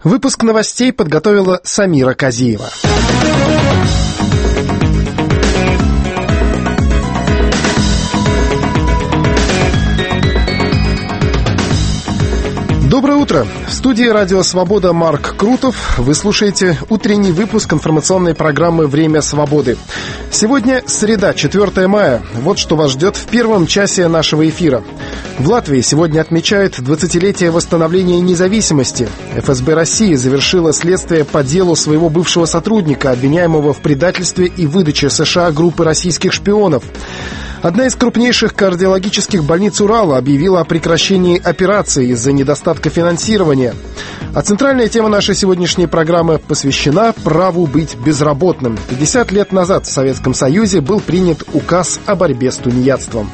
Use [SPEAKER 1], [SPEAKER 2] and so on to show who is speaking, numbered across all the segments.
[SPEAKER 1] Выпуск новостей подготовила Самира Казиева. Доброе утро! В студии «Радио Свобода» Марк Крутов. Вы слушаете утренний выпуск информационной программы «Время свободы». Сегодня среда, 4 мая. Вот что вас ждет в первом часе нашего эфира. В Латвии сегодня отмечают 20-летие восстановления независимости. ФСБ России завершила следствие по делу своего бывшего сотрудника, обвиняемого в предательстве и выдаче США группы российских шпионов. Одна из крупнейших кардиологических больниц Урала объявила о прекращении операции из-за недостатка финансирования. А центральная тема нашей сегодняшней программы посвящена праву быть безработным. 50 лет назад в Советском Союзе был принят указ о борьбе с тунеядством.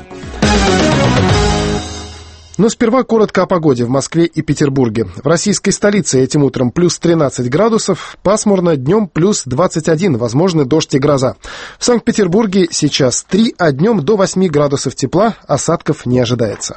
[SPEAKER 1] Но сперва коротко о погоде в Москве и Петербурге. В российской столице этим утром плюс 13 градусов, пасмурно, днем плюс 21, возможны дождь и гроза. В Санкт-Петербурге сейчас 3, а днем до 8 градусов тепла, осадков не ожидается.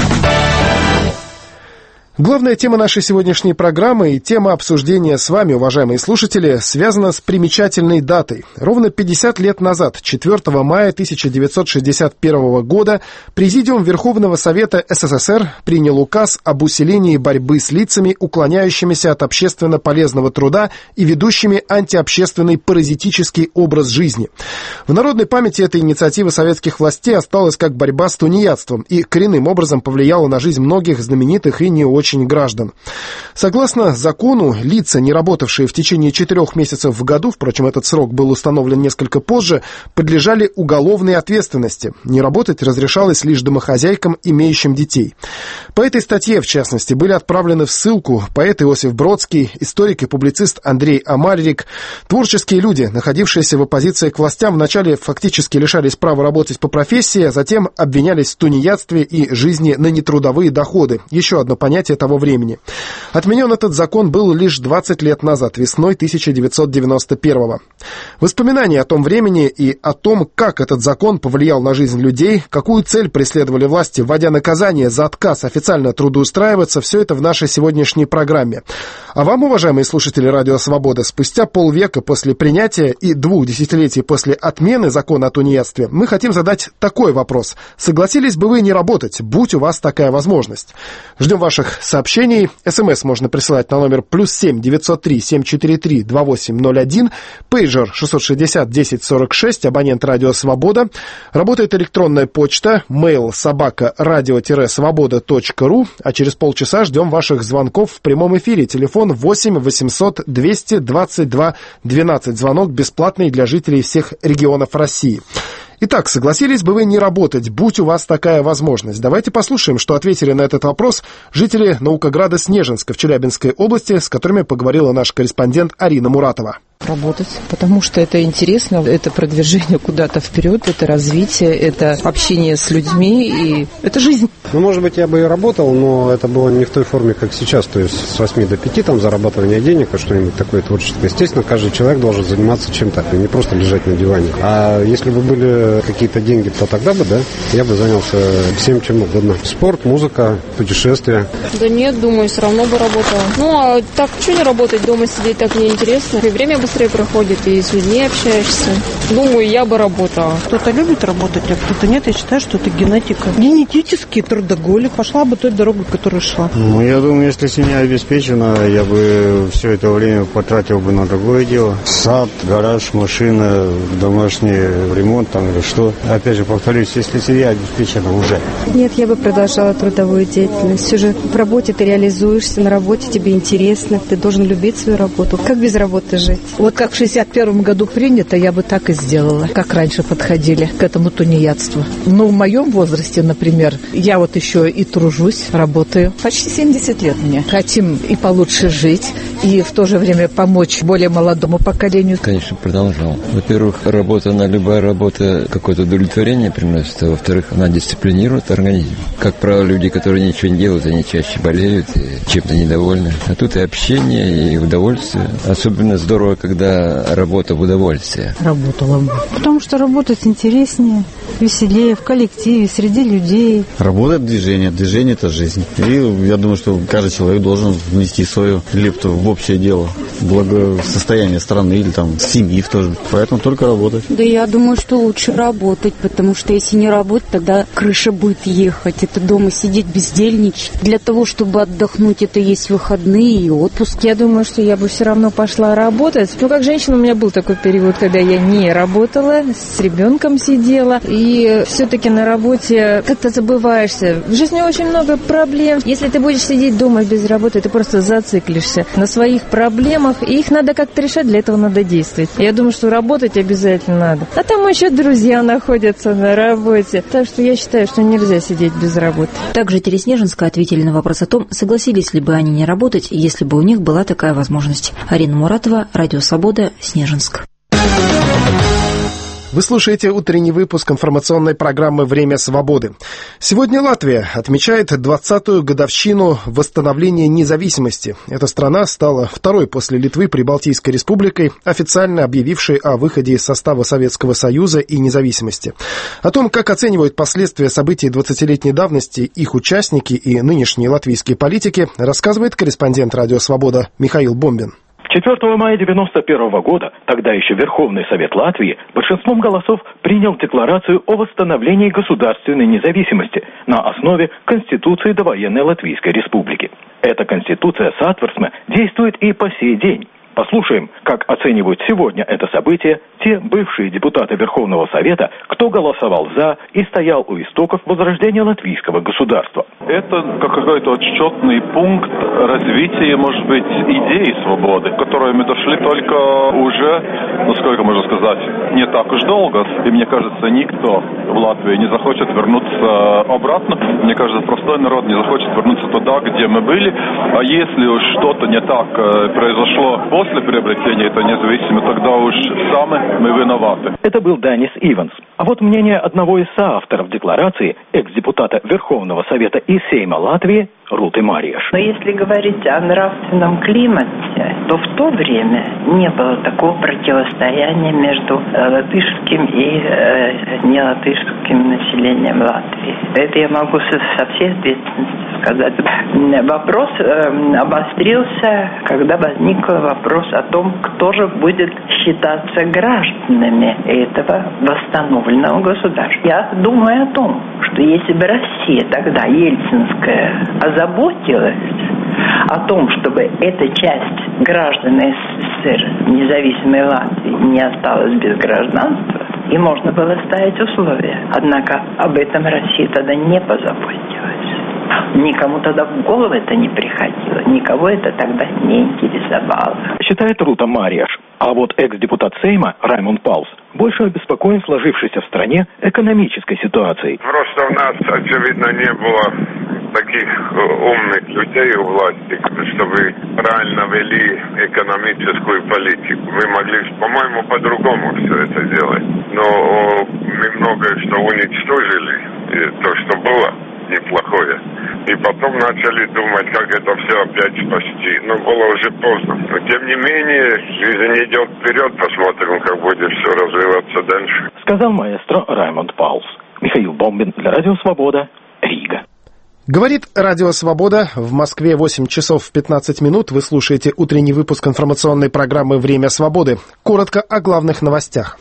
[SPEAKER 1] Главная тема нашей сегодняшней программы и тема обсуждения с вами, уважаемые слушатели, связана с примечательной датой. Ровно 50 лет назад, 4 мая 1961 года, Президиум Верховного Совета СССР принял указ об усилении борьбы с лицами, уклоняющимися от общественно полезного труда и ведущими антиобщественный паразитический образ жизни. В народной памяти эта инициатива советских властей осталась как борьба с тунеядством и коренным образом повлияла на жизнь многих знаменитых и не очень граждан. Согласно закону, лица, не работавшие в течение 4 месяцев в году, впрочем, этот срок был установлен несколько позже, подлежали уголовной ответственности. Не работать разрешалось лишь домохозяйкам, имеющим детей. По этой статье, в частности, были отправлены в ссылку поэт Иосиф Бродский, историк и публицист Андрей Амальрик. Творческие люди, находившиеся в оппозиции к властям, вначале фактически лишались права работать по профессии, а затем обвинялись в тунеядстве и жизни на нетрудовые доходы. Еще одно понятие того времени. Отменен этот закон был лишь 20 лет назад, весной 1991-го. Воспоминания о том времени и о том, как этот закон повлиял на жизнь людей, какую цель преследовали власти, вводя наказание за отказ официально трудоустраиваться, все это в нашей сегодняшней программе. А вам, уважаемые слушатели «Радио Свобода», спустя полвека после принятия и 2 десятилетий после отмены закона о тунеядстве, мы хотим задать такой вопрос. Согласились бы вы не работать, будь у вас такая возможность? Ждем ваших сообщений. СМС можно присылать на номер +7 903 743 2801, пейджер 660 1046, абонент «Радио Свобода». Работает электронная почта mail@radio-svoboda.ru, а через полчаса ждем ваших звонков в прямом эфире. Телефон 8 800 222 12. Звонок бесплатный для жителей всех регионов России. Итак, согласились бы вы не работать, будь у вас такая возможность? Давайте послушаем, что ответили на этот вопрос жители Наукограда Снежинска в Челябинской области, с которыми поговорила наш корреспондент Арина Муратова.
[SPEAKER 2] Работать, потому что это интересно, это продвижение куда-то вперед, это развитие, это общение с людьми, и это жизнь.
[SPEAKER 3] Может быть, я бы и работал, но это было не в той форме, как сейчас, то есть с 8 до 5 там зарабатывание денег, а что-нибудь такое творческое. Естественно, каждый человек должен заниматься чем-то, не просто лежать на диване. А если бы были какие-то деньги, то тогда бы, да, я бы занялся всем чем угодно. Спорт, музыка, путешествия.
[SPEAKER 4] Да нет, думаю, все равно бы работала. А так, что не работать, дома сидеть так неинтересно. И время быстрее проходит, и с людьми общаешься. Думаю, я бы работала.
[SPEAKER 5] Кто-то любит работать, а кто-то нет. Я считаю, что это генетика. Генетический трудоголик. Пошла бы той дорогой, которой шла.
[SPEAKER 6] Я думаю, если семья обеспечена, я бы все это время потратил бы на другое дело. Сад, гараж, машина, домашний ремонт там или что. Опять же, повторюсь, если семья обеспечена уже.
[SPEAKER 7] Нет, я бы продолжала трудовую деятельность. Все же в работе ты реализуешься, на работе тебе интересно, ты должен любить свою работу. Как без работы жить?
[SPEAKER 2] Вот как в 61 году принято, я бы так и сделала, как раньше подходили к этому тунеядству. Но в моем возрасте, например, я вот еще и тружусь, работаю. Почти 70 лет мне. Хотим и получше жить, и в то же время помочь более молодому поколению.
[SPEAKER 8] Конечно, продолжал. Во-первых, любая работа какое-то удовлетворение приносит, а во-вторых, она дисциплинирует организм. Как правило, люди, которые ничего не делают, они чаще болеют и чем-то недовольны. А тут и общение, и удовольствие. Особенно здорово, когда работа в удовольствие.
[SPEAKER 5] Работала бы. Потому что работать интереснее.
[SPEAKER 7] веселее в коллективе, среди людей.
[SPEAKER 9] Работа — движение, движение — это жизнь. И я думаю, что каждый человек должен внести свою лепту в общее дело, благосостояние страны или там семьи тоже. Поэтому только работать.
[SPEAKER 10] Да я думаю, что лучше работать, потому что если не работать, тогда крыша будет ехать. Это дома сидеть, бездельничать. Для того, чтобы отдохнуть, это есть выходные и отпуск.
[SPEAKER 11] Я думаю, что я бы все равно пошла работать. Как женщина у меня был такой период, когда я не работала, с ребенком сидела. И все-таки на работе как-то забываешься. В жизни очень много проблем. Если ты будешь сидеть дома без работы, ты просто зациклишься на своих проблемах. И их надо как-то решать, для этого надо действовать. Я думаю, что работать обязательно надо. А там еще друзья находятся на работе. Так что я считаю, что нельзя сидеть без работы.
[SPEAKER 12] Также жители Снежинска ответили на вопрос о том, согласились ли бы они не работать, если бы у них была такая возможность. Арина Муратова, Радио Свобода, Снежинск.
[SPEAKER 1] Вы слушаете утренний выпуск информационной программы «Время свободы». Сегодня Латвия отмечает 20-ю годовщину восстановления независимости. Эта страна стала второй после Литвы Прибалтийской республикой, официально объявившей о выходе из состава Советского Союза и независимости. О том, как оценивают последствия событий 20-летней давности их участники и нынешние латвийские политики, рассказывает корреспондент «Радио Свобода» Михаил Бомбин.
[SPEAKER 13] 4 мая 1991 года, тогда еще Верховный Совет Латвии, большинством голосов принял декларацию о восстановлении государственной независимости на основе Конституции довоенной Латвийской Республики. Эта Конституция Сатверсме действует и по сей день. Послушаем, как оценивают сегодня это событие те бывшие депутаты Верховного Совета, кто голосовал за и стоял у истоков возрождения латвийского государства.
[SPEAKER 14] Это какой-то отчетный пункт развития, может быть, идеи свободы, к которой мы дошли только уже, сколько можно сказать, не так уж долго. И мне кажется, никто в Латвии не захочет вернуться обратно. Мне кажется, простой народ не захочет вернуться туда, где мы были. А если уж что-то не так произошло после приобретения этой независимости, тогда уж сами мы виноваты.
[SPEAKER 13] Это был Данис Иванс. А вот мнение одного из соавторов декларации, экс-депутата Верховного Совета и Сейма Латвии, Руты Мариеш.
[SPEAKER 15] Но если говорить о нравственном климате, то в то время не было такого противостояния между латышским и нелатышским населением Латвии. Это я могу со всей ответственностью сказать. Вопрос обострился, когда возник вопрос о том, кто же будет считаться гражданами этого восстановленного государства. Я думаю о том, что если бы Россия тогда, ельцинская, озаботилась о том, чтобы эта часть граждан СССР, независимой Латвии, не осталась без гражданства, и можно было ставить условия. Однако об этом Россия тогда не позаботилась. Никому тогда в голову это не приходило, никого это тогда не интересовало.
[SPEAKER 13] Считает Рута Мариеш. А вот экс-депутат Сейма Раймонд Паулс больше обеспокоен сложившейся в стране экономической ситуацией.
[SPEAKER 16] Просто у нас, очевидно, не было таких умных людей у власти, чтобы правильно вели экономическую политику. Мы могли, по-моему, по-другому все это делать. Но мы многое что уничтожили, и то, что было неплохое. И потом начали думать, как это все опять спасти. Но было уже поздно. Но тем не менее, жизнь идет вперед, посмотрим, как будет все развиваться дальше.
[SPEAKER 13] Сказал маэстро Раймонд Паулс. Михаил Бомбин для Радио Свобода, Рига.
[SPEAKER 1] Говорит Радио Свобода. В Москве 8 часов 15 минут. Вы слушаете утренний выпуск информационной программы «Время свободы». Коротко о главных новостях.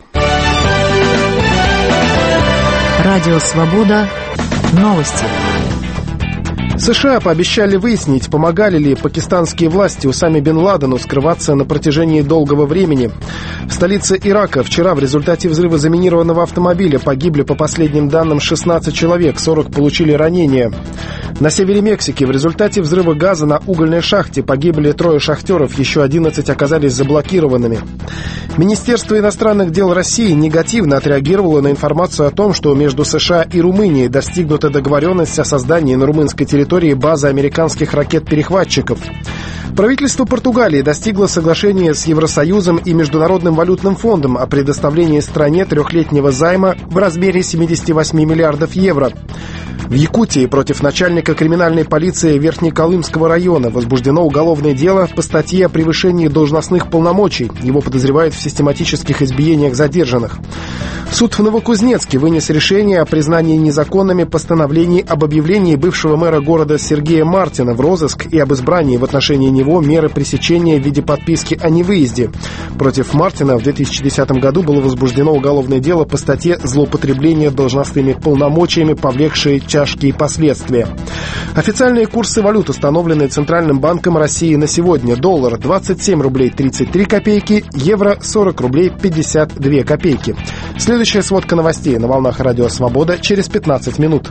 [SPEAKER 12] Радио Свобода. Новости.
[SPEAKER 1] США пообещали выяснить, помогали ли пакистанские власти Усаме бен Ладену скрываться на протяжении долгого времени. В столице Ирака вчера в результате взрыва заминированного автомобиля погибли, по последним данным, 16 человек, 40 получили ранения. На севере Мексики в результате взрыва газа на угольной шахте погибли 3 шахтеров, еще 11 оказались заблокированными. Министерство иностранных дел России негативно отреагировало на информацию о том, что между США и Румынией достигнута договоренность о создании на румынской территории базы американских ракет-перехватчиков. Правительство Португалии достигло соглашения с Евросоюзом и Международным валютным фондом о предоставлении стране 3-летнего займа в размере 78 миллиардов евро. В Якутии против начальника криминальной полиции Верхнеколымского района возбуждено уголовное дело по статье о превышении должностных полномочий. Его подозревают в систематических избиениях задержанных. Суд в Новокузнецке вынес решение о признании незаконными постановлений об объявлении бывшего мэра города Сергея Мартина в розыск и об избрании в отношении него меры пресечения в виде подписки о невыезде. Против Мартина в 2010 году было возбуждено уголовное дело по статье «Злоупотребление должностными полномочиями, повлекшие тяжкие последствия». Официальные курсы валют, установленные Центральным банком России на сегодня. Доллар 27 рублей 33 копейки, евро 40 рублей 52 копейки. Следующая сводка новостей на волнах Радио Свобода через 15 минут.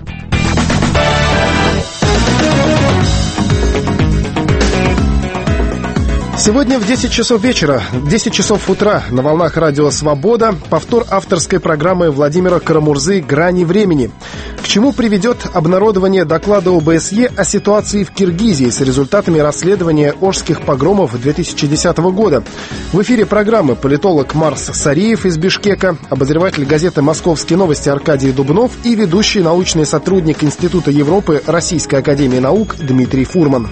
[SPEAKER 1] Сегодня в 10 часов вечера, в 10 часов утра на волнах Радио Свобода повтор авторской программы Владимира Карамурзы «Грани времени». К чему приведет обнародование доклада ОБСЕ о ситуации в Киргизии с результатами расследования ошских погромов 2010 года? В эфире программы политолог Марс Сариев из Бишкека, обозреватель газеты «Московские новости» Аркадий Дубнов и ведущий научный сотрудник Института Европы Российской академии наук Дмитрий Фурман.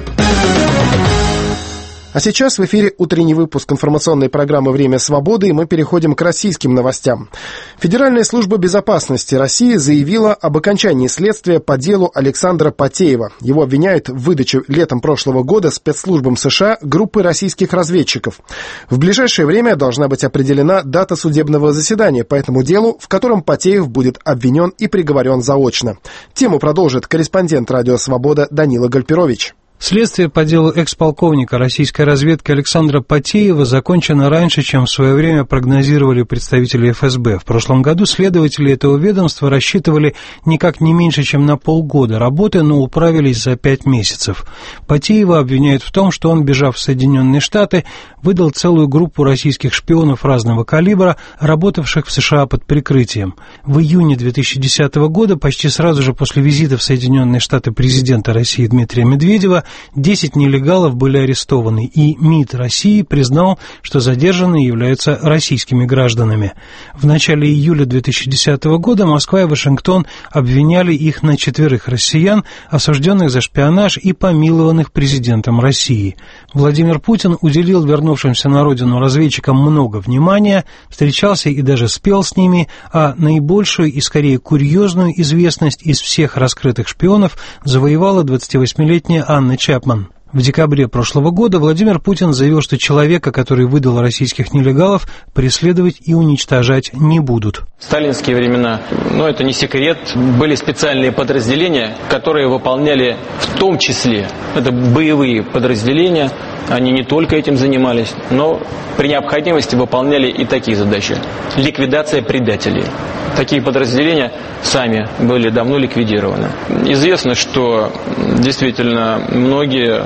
[SPEAKER 1] А сейчас в эфире утренний выпуск информационной программы «Время свободы», и мы переходим к российским новостям. Федеральная служба безопасности России заявила об окончании следствия по делу Александра Потеева. Его обвиняют в выдаче летом прошлого года спецслужбам США группы российских разведчиков. В ближайшее время должна быть определена дата судебного заседания по этому делу, в котором Потеев будет обвинен и приговорен заочно. Тему продолжит корреспондент «Радио Свобода» Данила Гальперович.
[SPEAKER 17] Следствие по делу экс-полковника российской разведки Александра Потеева закончено раньше, чем в свое время прогнозировали представители ФСБ. В прошлом году следователи этого ведомства рассчитывали никак не меньше, чем на полгода работы, но управились за 5 месяцев. Потеева обвиняют в том, что он, бежав в Соединенные Штаты, выдал целую группу российских шпионов разного калибра, работавших в США под прикрытием. В июне 2010 года, почти сразу же после визита в Соединенные Штаты президента России Дмитрия Медведева, 10 нелегалов были арестованы, и МИД России признал, что задержанные являются российскими гражданами. В начале июля 2010 года Москва и Вашингтон обвиняли их на 4 россиян, осужденных за шпионаж и помилованных президентом России. Владимир Путин уделил вернувшимся на родину разведчикам много внимания, встречался и даже спел с ними, а наибольшую и скорее курьезную известность из всех раскрытых шпионов завоевала 28-летняя Анна Чапман. В декабре прошлого года Владимир Путин заявил, что человека, который выдал российских нелегалов, преследовать и уничтожать не будут.
[SPEAKER 18] В сталинские времена, это не секрет, были специальные подразделения, которые выполняли в том числе, это боевые подразделения, они не только этим занимались, но при необходимости выполняли и такие задачи. Ликвидация предателей. Такие подразделения сами были давно ликвидированы. Известно, что действительно многие,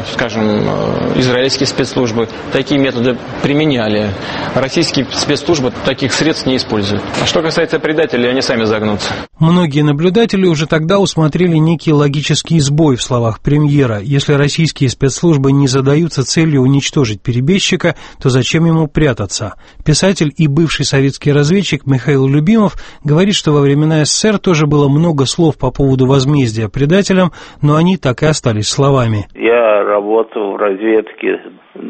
[SPEAKER 18] израильские спецслужбы такие методы применяли. Российские спецслужбы таких средств не используют. А что касается предателей, они сами загнутся.
[SPEAKER 17] Многие наблюдатели уже тогда усмотрели некий логический сбой в словах премьера. Если российские спецслужбы не задаются целью уничтожить перебежчика, то зачем ему прятаться? Писатель и бывший советский разведчик Михаил Любимов говорит, что во времена СССР тоже было много слов по поводу возмездия предателям, но они так и остались словами.
[SPEAKER 19] Я работал в разведке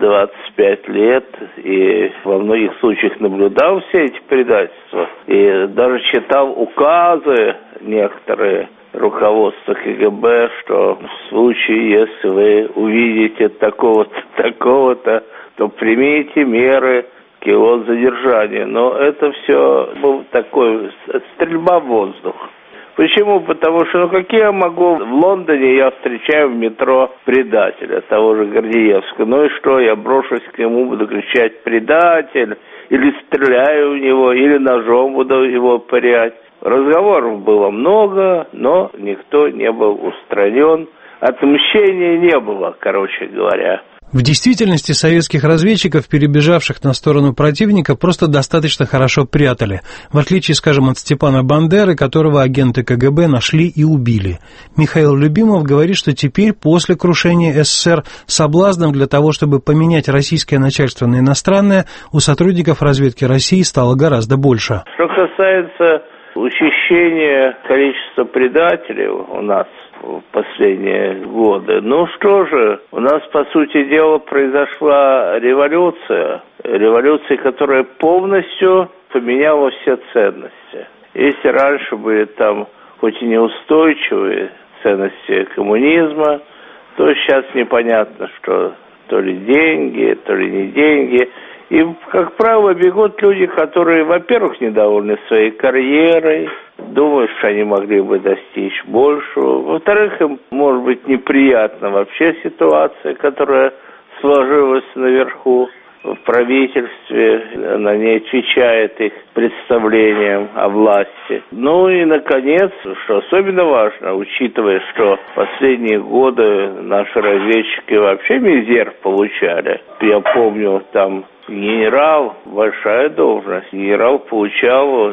[SPEAKER 19] 25 лет и во многих случаях наблюдал все эти предательства. И даже читал указы некоторые руководства КГБ, что в случае, если вы увидите такого-то, такого-то, то примите меры к его задержанию. Но это все был такой стрельба в воздух. Почему? Потому что, какие я могу... В Лондоне я встречаю в метро предателя, того же Гордеевского. Ну и что, я брошусь к нему, буду кричать «предатель», или стреляю в него, или ножом буду его пырять. Разговоров было много, но никто не был устранен. Отмщения не было, короче говоря.
[SPEAKER 17] В действительности советских разведчиков, перебежавших на сторону противника, просто достаточно хорошо прятали, в отличие, от Степана Бандеры, которого агенты КГБ нашли и убили. Михаил Любимов говорит, что теперь, после крушения СССР, соблазном для того, чтобы поменять российское начальство на иностранное, у сотрудников разведки России стало гораздо больше.
[SPEAKER 19] Что касается учащение количества предателей у нас в последние годы. Ну что же, у нас, по сути дела, произошла революция. Революция, которая полностью поменяла все ценности. Если раньше были там хоть и неустойчивые ценности коммунизма, то сейчас непонятно, что то ли деньги, то ли не деньги. И, как правило, бегут люди, которые, во-первых, недовольны своей карьерой, думают, что они могли бы достичь большего. Во-вторых, им, может быть, неприятна вообще ситуация, которая сложилась наверху в правительстве, она не отвечает их представлениям о власти. Ну и, наконец, что особенно важно, учитывая, что последние годы наши разведчики вообще мизер получали. Я помню, там генерал, большая должность, генерал получал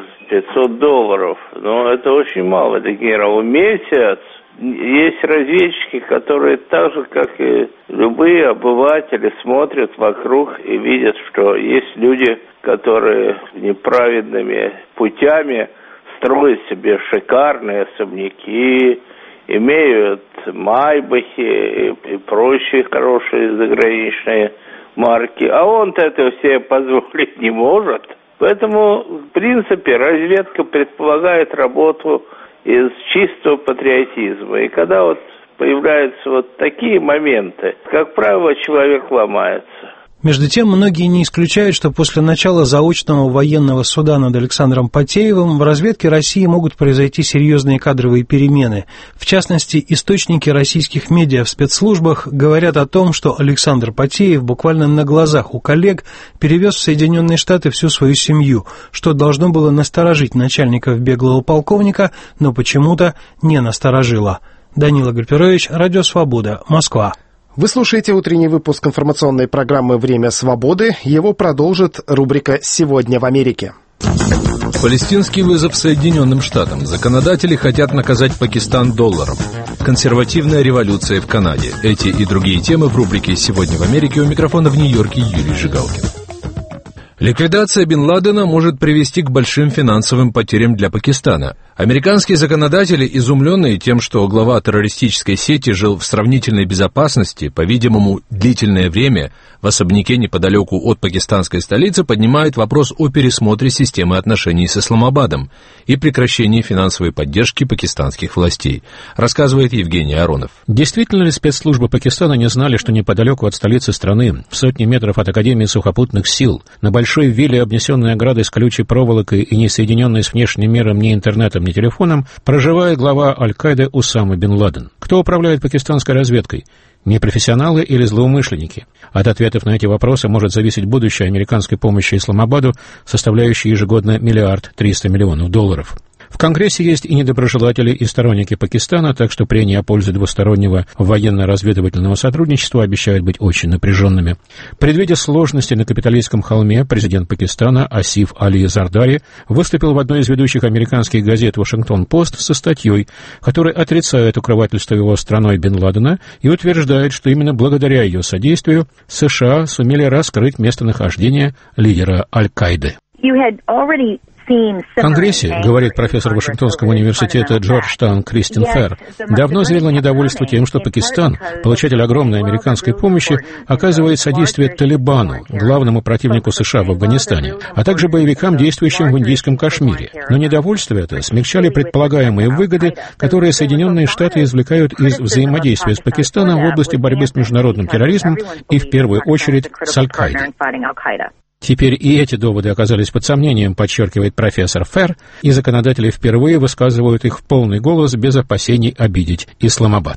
[SPEAKER 19] $500. Но это очень мало для генерала. Месяц. Есть разведчики, которые так же, как и любые обыватели, смотрят вокруг и видят, что есть люди, которые неправедными путями строят себе шикарные особняки, имеют майбахи и прочие хорошие заграничные марки, а он-то это себе позволить не может. Поэтому, в принципе, разведка предполагает работу из чистого патриотизма. И когда вот появляются вот такие моменты, как правило, человек ломается.
[SPEAKER 17] Между тем, многие не исключают, что после начала заочного военного суда над Александром Патеевым в разведке России могут произойти серьезные кадровые перемены. В частности, источники российских медиа в спецслужбах говорят о том, что Александр Патеев буквально на глазах у коллег перевез в Соединенные Штаты всю свою семью, что должно было насторожить начальников беглого полковника, но почему-то не насторожило. Данила Гальперович, Радио Свобода, Москва.
[SPEAKER 1] Вы слушаете утренний выпуск информационной программы «Время свободы». Его продолжит рубрика «Сегодня в Америке».
[SPEAKER 20] Палестинский вызов Соединенным Штатам. Законодатели хотят наказать Пакистан долларом. Консервативная революция в Канаде. Эти и другие темы в рубрике «Сегодня в Америке». У микрофона в Нью-Йорке Юрий Жигалкин. Ликвидация Бен Ладена может привести к большим финансовым потерям для Пакистана. Американские законодатели, изумленные тем, что глава террористической сети жил в сравнительной безопасности, по-видимому, длительное время, в особняке неподалеку от пакистанской столицы, поднимают вопрос о пересмотре системы отношений с Исламабадом и прекращении финансовой поддержки пакистанских властей, рассказывает Евгений Аронов.
[SPEAKER 21] Действительно ли спецслужбы Пакистана не знали, что неподалеку от столицы страны, в сотни метров от Академии сухопутных сил, на большой вилле, обнесенной оградой с колючей проволокой и не соединенной с внешним миром ни интернетом, ни телефоном, проживает глава Аль-Каиды Усама бен Ладен? Кто управляет пакистанской разведкой? Непрофессионалы или злоумышленники? От ответов на эти вопросы может зависеть будущее американской помощи Исламабаду, составляющей ежегодно $1 300 000 000. В Конгрессе есть и недоброжелатели, и сторонники Пакистана, так что прения о пользе двустороннего военно-разведывательного сотрудничества обещают быть очень напряженными. Предвидя сложности на капиталистском холме, президент Пакистана Асиф Али Зардари выступил в одной из ведущих американских газет «Вашингтон-Пост» со статьей, которая отрицает укрывательство его страной Бен Ладена и утверждает, что именно благодаря ее содействию США сумели раскрыть местонахождение лидера Аль-Каиды. В Конгрессе, говорит профессор Вашингтонского университета Джорджтаун Кристин Ферр, давно зрело недовольство тем, что Пакистан, получатель огромной американской помощи, оказывает содействие Талибану, главному противнику США в Афганистане, а также боевикам, действующим в индийском Кашмире. Но недовольство это смягчали предполагаемые выгоды, которые Соединенные Штаты извлекают из взаимодействия с Пакистаном в области борьбы с международным терроризмом и, в первую очередь, с Аль-Каидой. Теперь и эти доводы оказались под сомнением, подчеркивает профессор Ферр, и законодатели впервые высказывают их в полный голос без опасений обидеть Исламабад.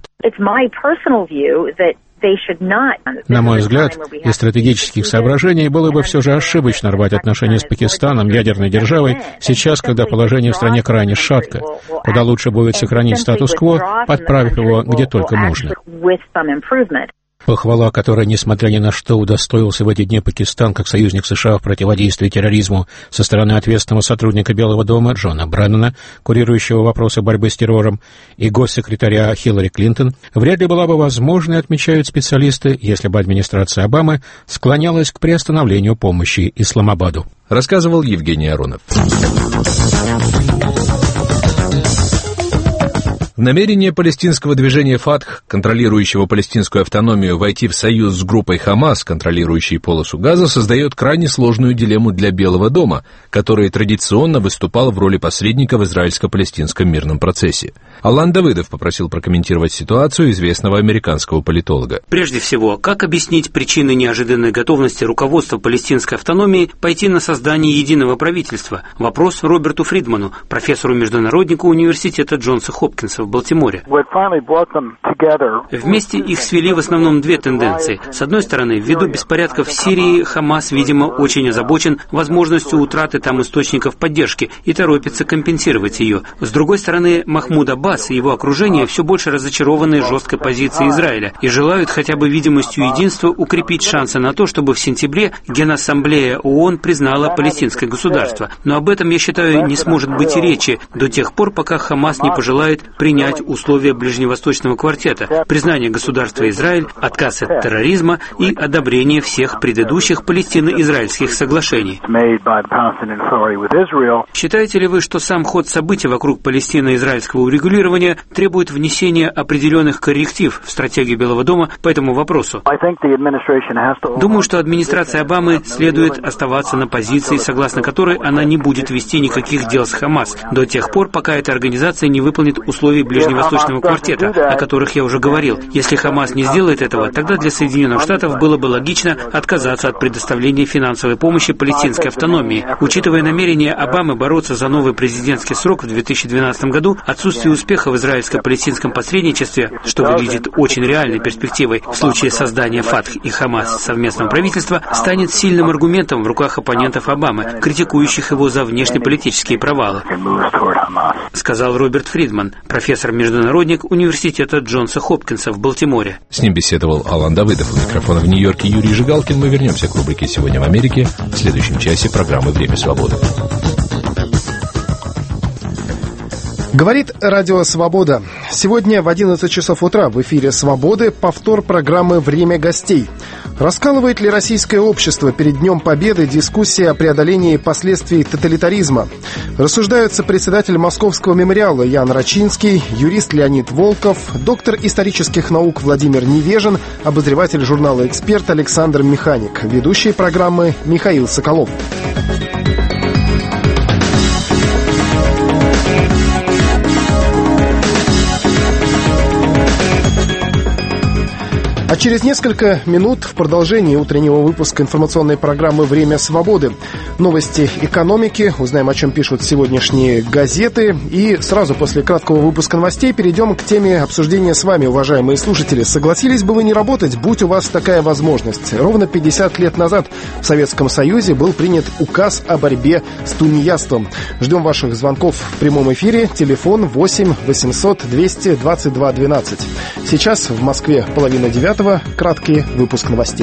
[SPEAKER 21] На мой взгляд, из стратегических соображений было бы все же ошибочно рвать отношения с Пакистаном, ядерной державой, сейчас, когда положение в стране крайне шатко. Куда лучше будет сохранить статус-кво, подправив его где только можно. Похвала, которой, несмотря ни на что, удостоился в эти дни Пакистан как союзник США в противодействии терроризму со стороны ответственного сотрудника Белого дома Джона Бреннана, курирующего вопросы борьбы с террором, и госсекретаря Хиллари Клинтон, вряд ли была бы возможной, отмечают специалисты, если бы администрация Обамы склонялась к приостановлению помощи Исламабаду.
[SPEAKER 20] Рассказывал Евгений Аронов. Намерение палестинского движения «Фатх», контролирующего палестинскую автономию, войти в союз с группой «Хамас», контролирующей полосу Газа, создает крайне сложную дилемму для Белого дома, который традиционно выступал в роли посредника в израильско-палестинском мирном процессе. Алан Давыдов попросил прокомментировать ситуацию известного американского политолога.
[SPEAKER 3] Прежде всего, как объяснить причины неожиданной готовности руководства палестинской автономии пойти на создание единого правительства? Вопрос Роберту Фридману, профессору-международнику университета Джонса Хопкинса в Балтиморе. Вместе их свели в основном две тенденции. С одной стороны, ввиду беспорядков в Сирии, Хамас, видимо, очень озабочен возможностью утраты там источников поддержки и торопится компенсировать ее. С другой стороны, Махмуд Аббас и его окружение все больше разочарованы жесткой позицией Израиля и желают хотя бы видимостью единства укрепить шансы на то, чтобы в сентябре Генассамблея ООН признала палестинское государство. Но об этом, я считаю, не сможет быть и речи до тех пор, пока Хамас не пожелает принять условия Ближневосточного квартета, признание государства Израиль, отказ от терроризма и одобрение всех предыдущих палестино-израильских соглашений. Считаете ли вы, что сам ход событий вокруг палестино-израильского урегулирования требует внесения определенных корректив в стратегию Белого дома по этому вопросу? Думаю, что администрация Обамы следует оставаться на позиции, согласно которой она не будет вести никаких дел с Хамас до тех пор, пока эта организация не выполнит условий Ближневосточного квартета, о которых я уже говорил. Если Хамас не сделает этого, тогда для Соединенных Штатов было бы логично отказаться от предоставления финансовой помощи палестинской автономии. Учитывая намерение Обамы бороться за новый президентский срок в 2012 году, отсутствие успеха в израильско-палестинском посредничестве, что выглядит очень реальной перспективой в случае создания Фатх и Хамас совместного правительства, станет сильным аргументом в руках оппонентов Обамы, критикующих его за внешнеполитические провалы, сказал Роберт Фридман, профессор-международник университета Джонса Хопкинса в Балтиморе.
[SPEAKER 20] С ним беседовал Алан Давыдов. У микрофона в Нью-Йорке Юрий Жигалкин. Мы вернемся к рубрике «Сегодня в Америке» в следующем часе программы «Время свободы».
[SPEAKER 1] Говорит Радио Свобода. Сегодня в 11 часов утра в эфире «Свободы» повтор программы «Время гостей». Раскалывает ли российское общество перед Днем Победы дискуссия о преодолении последствий тоталитаризма? Рассуждают сопредседатель Московского мемориала Ян Рачинский, юрист Леонид Волков, доктор исторических наук Владимир Невежин, обозреватель журнала «Эксперт» Александр Механик, ведущий программы Михаил Соколов. А через несколько минут в продолжении утреннего выпуска информационной программы «Время свободы» новости экономики, узнаем, о чем пишут сегодняшние газеты. И сразу после краткого выпуска новостей перейдем к теме обсуждения с вами, уважаемые слушатели. Согласились бы вы не работать, будь у вас такая возможность? Ровно 50 лет назад в Советском Союзе был принят указ о борьбе с тунеядством. Ждем ваших звонков в прямом эфире. Телефон 8 800 222 12. Сейчас в Москве 8:30. Краткий выпуск новостей.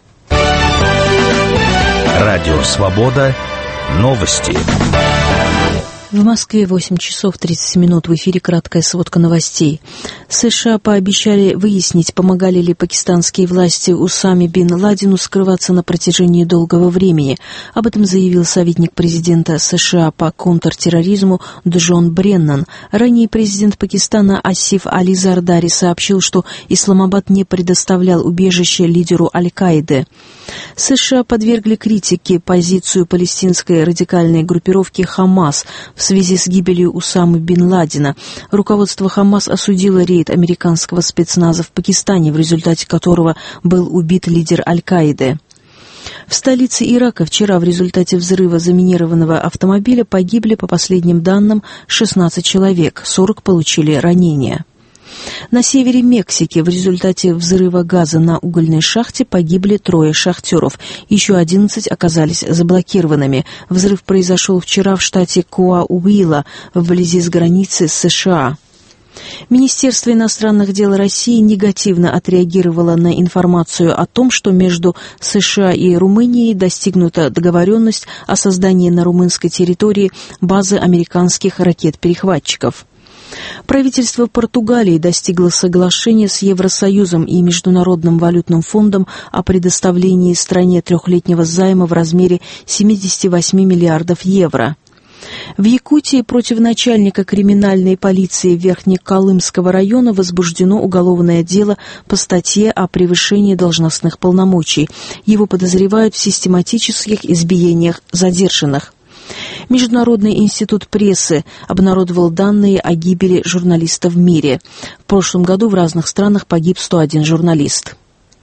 [SPEAKER 22] Радио «Свобода». Новости.
[SPEAKER 12] В Москве 8 часов 30 минут. В эфире краткая сводка новостей. США пообещали выяснить, помогали ли пакистанские власти Усаме бин Ладену скрываться на протяжении долгого времени. Об этом заявил советник президента США по контртерроризму Джон Бреннан. Ранее президент Пакистана Асиф Али Зардари сообщил, что Исламабад не предоставлял убежище лидеру Аль-Каиды. США подвергли критике позицию палестинской радикальной группировки «Хамас» в связи с гибелью Усамы бин Ладена. Руководство «Хамас» осудило рейд американского спецназа в Пакистане, в результате которого был убит лидер Аль-Каиды. В столице Ирака вчера в результате взрыва заминированного автомобиля погибли, по последним данным, 16 человек, 40 получили ранения. На севере Мексики в результате взрыва газа на угольной шахте погибли 3 шахтеров. Еще 11 оказались заблокированными. Взрыв произошел вчера в штате Коауила, вблизи с границы с США. Министерство иностранных дел России негативно отреагировало на информацию о том, что между США и Румынией достигнута договоренность о создании на румынской территории базы американских ракет-перехватчиков. Правительство Португалии достигло соглашения с Евросоюзом и Международным валютным фондом о предоставлении стране 3-летнего займа в размере 78 миллиардов евро. В Якутии против начальника криминальной полиции Верхнеколымского района возбуждено уголовное дело по статье о превышении должностных полномочий. Его подозревают в систематических избиениях задержанных. Международный институт прессы обнародовал данные о гибели журналистов в мире. В прошлом году в разных странах погиб 101 журналист.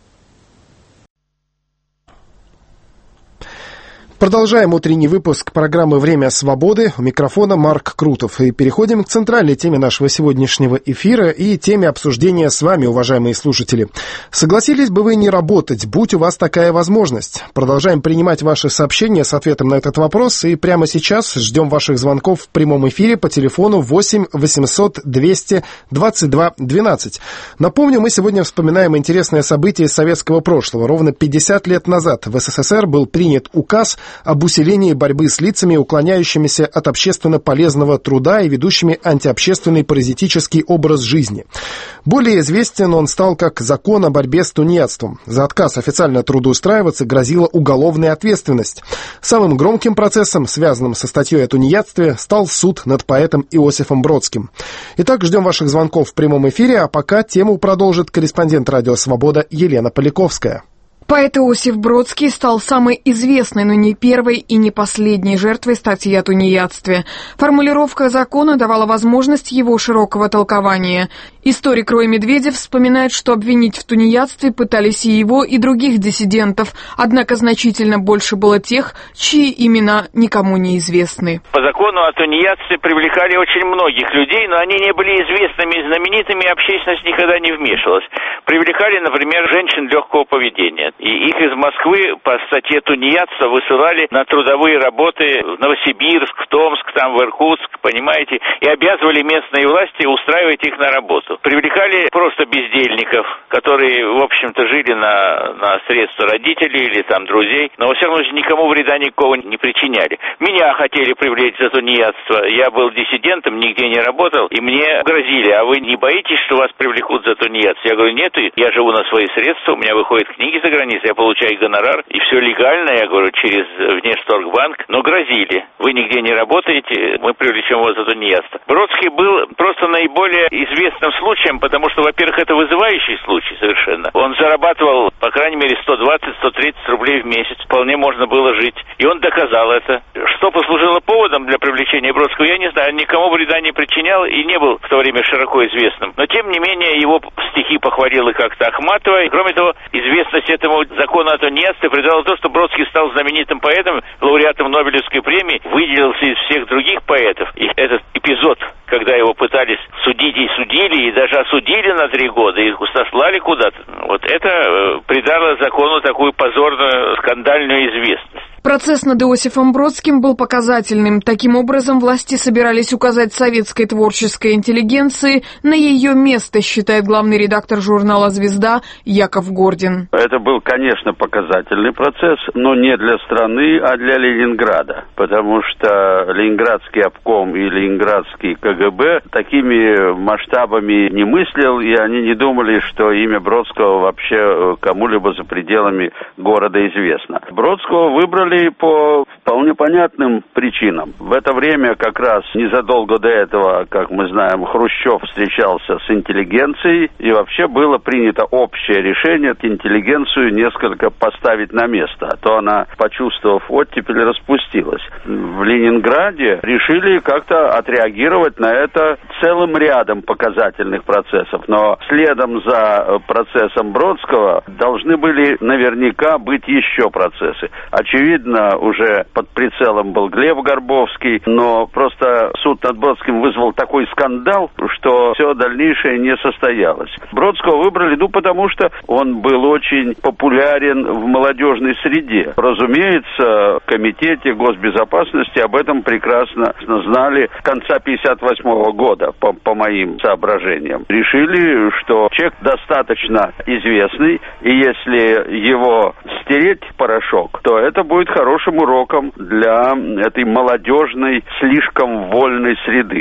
[SPEAKER 1] Продолжаем утренний выпуск программы «Время свободы». У микрофона Марк Крутов. И переходим к центральной теме нашего сегодняшнего эфира и теме обсуждения с вами, уважаемые слушатели. Согласились бы вы не работать, будь у вас такая возможность? Продолжаем принимать ваши сообщения с ответом на этот вопрос. И прямо сейчас ждем ваших звонков в прямом эфире по телефону 8 800 200 22 12. Напомню, мы сегодня вспоминаем интересное событие из советского прошлого. Ровно 50 лет назад в СССР был принят указ об усилении борьбы с лицами, уклоняющимися от общественно полезного труда и ведущими антиобщественный паразитический образ жизни. Более известен он стал как закон о борьбе с тунеядством. За отказ официально трудоустраиваться грозила уголовная ответственность. Самым громким процессом, связанным со статьей о тунеядстве, стал суд над поэтом Иосифом Бродским. Итак, ждем ваших звонков в прямом эфире, а пока тему продолжит корреспондент «Радио Свобода» Елена Поляковская.
[SPEAKER 4] Поэт Иосиф Бродский стал самой известной, но не первой и не последней жертвой статьи о тунеядстве. Формулировка закона давала возможность его широкого толкования. Историк Рой Медведев вспоминает, что обвинить в тунеядстве пытались и его, и других диссидентов, однако значительно больше было тех, чьи имена никому не известны.
[SPEAKER 6] По закону о тунеядстве привлекали очень многих людей, но они не были известными и знаменитыми, общественность никогда не вмешивалась. Привлекали, например, женщин легкого поведения. И их из Москвы по статье тунеядства высылали на трудовые работы в Новосибирск, в Томск, там в Иркутск, понимаете, и обязывали местные власти устраивать их на работу. Привлекали просто бездельников, которые, в общем-то, жили на средства родителей или там друзей, но, во всяком случае, никому вреда никакого не причиняли. Меня хотели привлечь за тунеядство. Я был диссидентом, нигде не работал, и мне грозили: а вы не боитесь, что вас привлекут за тунеядство? Я говорю: нет, я живу на свои средства, у меня выходят книги за границей, я получаю гонорар, и все легально, я говорю, через Внешторгбанк, но грозили: вы нигде не работаете, мы привлечем вас за тунеядство. Бродский был просто наиболее известным случаем, потому что, во-первых, это вызывающий случай совершенно. Он зарабатывал, по крайней мере, 120-130 рублей в месяц, вполне можно было жить, и он доказал это. Что послужило поводом для привлечения Бродского, я не знаю, никому вреда не причинял и не был в то время широко известным. Но, тем не менее, его стихи похвалила как-то Ахматова, и, кроме того, известность этому закону о тунеядстве придало то, что Бродский стал знаменитым поэтом, лауреатом Нобелевской премии, выделился из всех других поэтов. И этот эпизод, когда его пытались судить и судили, и даже осудили на 3 года, и сослали куда-то, вот это придало закону такую позорную, скандальную известность.
[SPEAKER 4] Процесс над Иосифом Бродским был показательным. Таким образом, власти собирались указать советской творческой интеллигенции на ее место, считает главный редактор журнала «Звезда» Яков Гордин.
[SPEAKER 23] Это был, конечно, показательный процесс, но не для страны, а для Ленинграда. Потому что Ленинградский обком и Ленинградский КГБ такими масштабами не мыслил, и они не думали, что имя Бродского вообще кому-либо за пределами города известно. Бродского выбрали по вполне понятным причинам. В это время, как раз незадолго до этого, как мы знаем, Хрущев встречался с интеллигенцией, и вообще было принято общее решение интеллигенцию несколько поставить на место, а то она, почувствовав оттепель, распустилась. В Ленинграде решили как-то отреагировать на это целым рядом показательных процессов, но следом за процессом Бродского должны были наверняка быть еще процессы. Очевидно, уже под прицелом был Глеб Горбовский, но просто суд над Бродским вызвал такой скандал, что все дальнейшее не состоялось. Бродского выбрали, потому что он был очень популярен в молодежной среде. Разумеется, в Комитете госбезопасности об этом прекрасно знали с конца 1958 года, по моим соображениям. Решили, что человек достаточно известный, и если его стереть в порошок, то это будет хорошим уроком для этой молодежной, слишком вольной среды.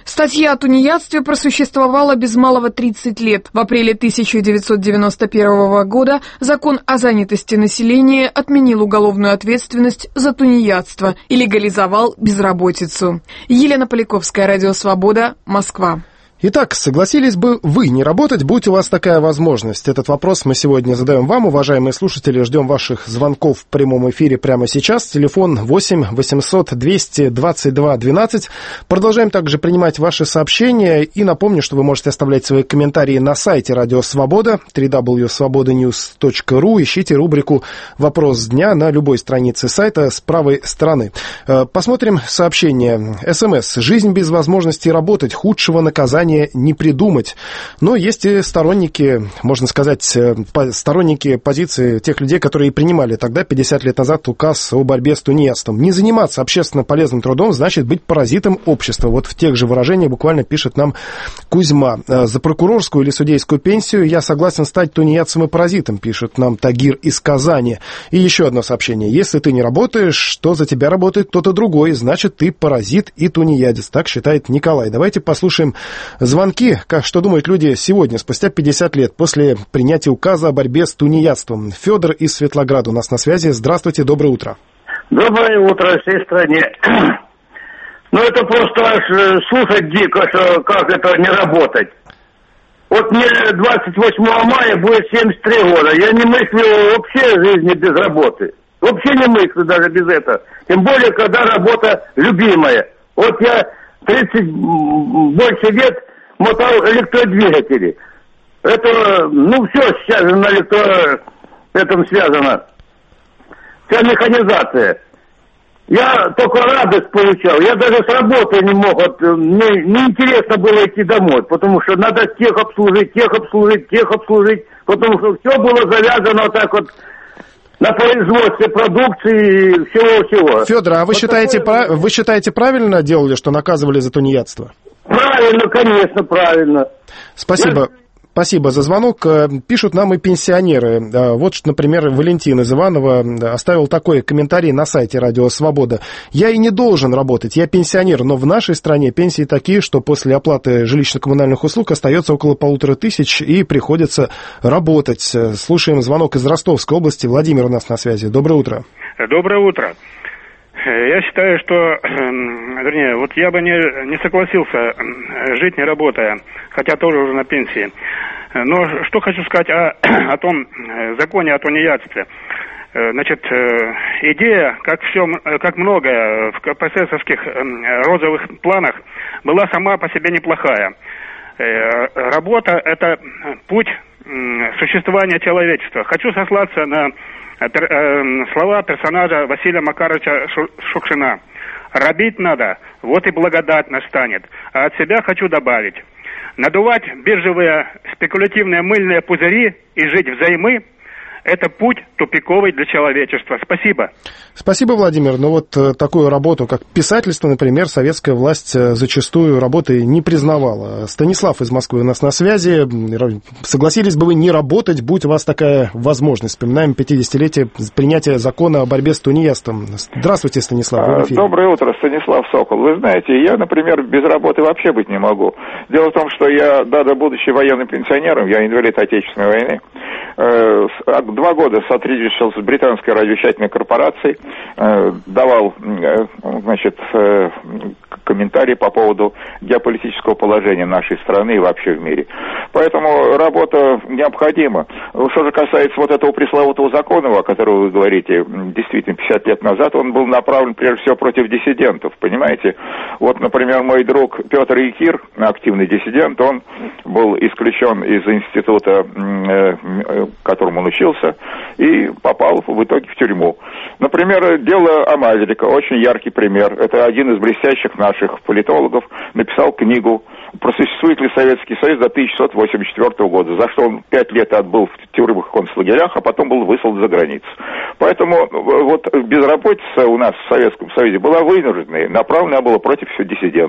[SPEAKER 4] Статья о тунеядстве просуществовала без малого 30 лет. В апреле 1991 года закон о занятости населения отменил уголовную ответственность за тунеядство и легализовал безработицу. Елена Поляковская, Радио Свобода, Москва.
[SPEAKER 1] Итак, согласились бы вы не работать, будь у вас такая возможность? Этот вопрос мы сегодня задаем вам, уважаемые слушатели. Ждем ваших звонков в прямом эфире прямо сейчас. Телефон 8 800 222 12. Продолжаем также принимать ваши сообщения. И напомню, что вы можете оставлять свои комментарии на сайте Радио Свобода, www.svobodanews.ru. Ищите рубрику «Вопрос дня» на любой странице сайта с правой стороны. Посмотрим сообщение. СМС. «Жизнь без возможности работать. Худшего наказания не придумать». Но есть и сторонники, можно сказать, сторонники позиции тех людей, которые принимали тогда, 50 лет назад, указ о борьбе с тунеядством. Не заниматься общественно полезным трудом значит быть паразитом общества. Вот в тех же выражениях буквально пишет нам Кузьма. За прокурорскую или судейскую пенсию я согласен стать тунеядцем и паразитом, пишет нам Тагир из Казани. И еще одно сообщение. Если ты не работаешь, то за тебя работает кто-то другой, значит ты паразит и тунеядец. Так считает Николай. Давайте послушаем звонки. Что думают люди сегодня, спустя 50 лет, после принятия указа о борьбе с тунеядством? Федор из Светлограда у нас на связи. Здравствуйте, доброе утро.
[SPEAKER 2] Доброе утро всей стране. Ну, это просто аж слушать дико, что как это не работать. Вот мне 28 мая будет 73 года. Я не мыслю вообще жизни без работы. Вообще не мыслю даже без этого. Тем более, когда работа любимая. Вот я 30 больше лет мотал электродвигатели. Это, ну, все сейчас же на этом связано. Вся механизация. Я только радость получал. Я даже с работы не мог. Мне неинтересно было идти домой, потому что надо тех обслужить. Потому что все было завязано вот так вот на производстве продукции и всего-всего.
[SPEAKER 1] Федор, а вы считаете, правильно делали, что наказывали за тунеядство?
[SPEAKER 2] Правильно, конечно, правильно.
[SPEAKER 1] Спасибо. Спасибо за звонок. Пишут нам и пенсионеры. Вот, например, Валентин из Иванова оставил такой комментарий на сайте Радио Свобода. «Я и не должен работать, я пенсионер, но в нашей стране пенсии такие, что после оплаты жилищно-коммунальных услуг остается около 1500 и приходится работать». Слушаем звонок из Ростовской области. Владимир у нас на связи. Доброе утро.
[SPEAKER 5] Доброе утро. Я считаю, что, вернее, вот я бы не согласился жить не работая, хотя тоже уже на пенсии. Но что хочу сказать о том законе о тунеядстве. Значит, идея, как многое в КПССовских розовых планах, была сама по себе неплохая. Работа – это путь существования человечества. Хочу сослаться на слова персонажа Василия Макаровича Шукшина. «Робить надо, вот и благодать настанет». А от себя хочу добавить. Надувать биржевые спекулятивные мыльные пузыри и жить взаймы – это путь тупиковый для человечества. Спасибо.
[SPEAKER 1] Спасибо, Владимир. Но вот такую работу, как писательство, например, советская власть зачастую работы не признавала. Станислав из Москвы у нас на связи. Согласились бы вы не работать, будь у вас такая возможность? Вспоминаем 50-летие принятия закона о борьбе с тунеядством. Здравствуйте, Станислав.
[SPEAKER 8] Доброе утро, Станислав Сокол. Вы знаете, я, например, без работы вообще быть не могу. Дело в том, что я, будучи военным пенсионером, я инвалид Отечественной войны, 2 года сотрудничал с британской радиовещательной корпорацией, давал, значит, комментарии по поводу геополитического положения нашей страны и вообще в мире. Поэтому работа необходима. Что же касается вот этого пресловутого закона, о котором вы говорите, действительно, 50 лет назад, он был направлен прежде всего против диссидентов, понимаете? Вот, например, мой друг Петр Якир, активный диссидент, он был исключен из института, которому он учился, и попал в итоге в тюрьму. Например, дело Амаверика, очень яркий пример. Это один из блестящих наших политологов, написал книгу «Просуществует ли Советский Союз до 1984 года», за что он 5 лет отбыл в тюрьмах, концлагерях, а потом был выслан за границу. Поэтому вот безработица у нас в Советском Союзе была вынужденной, направлена была против диссидентов.